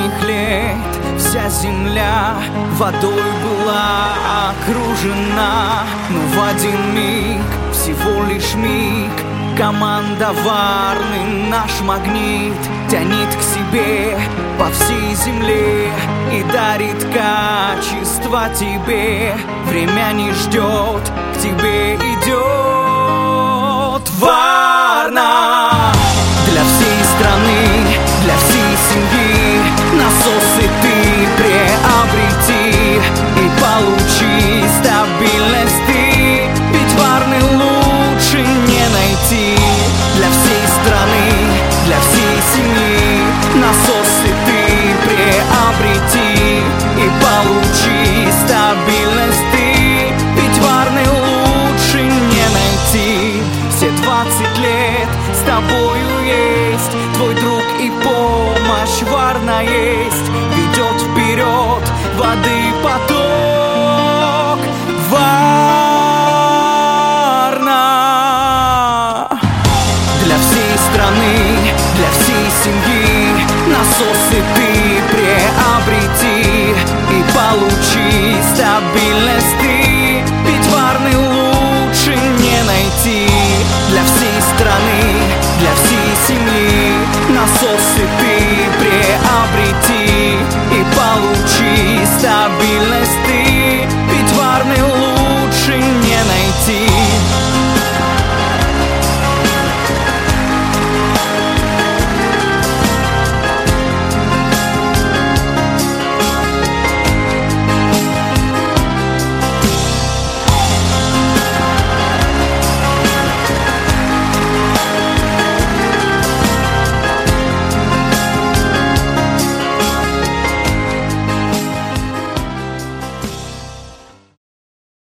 давних лет вся земля водой была окружена. Но в один миг, всего лишь миг, команда Варны наш магнит тянет к себе по всей земле и дарит качество тебе. Время не ждет, к тебе идет Варна. Для всей страны, для всей семьи насосы ты приобрети и получи стабильность ты, ведь Варны лучше не найти. Для всей страны, для всей семьи насосы ты приобрети и получи стабильность ты, ведь Варны лучше не найти. Все 20 лет с тобою есть твой друг и помощь Варна есть, ведет вперед воды поток Варна. Для всей страны, для всей семьи насосы ты приобрети и получи стабильность ты, ведь Варны лучше не найти. Для всей страны, для всей семьи насосы ты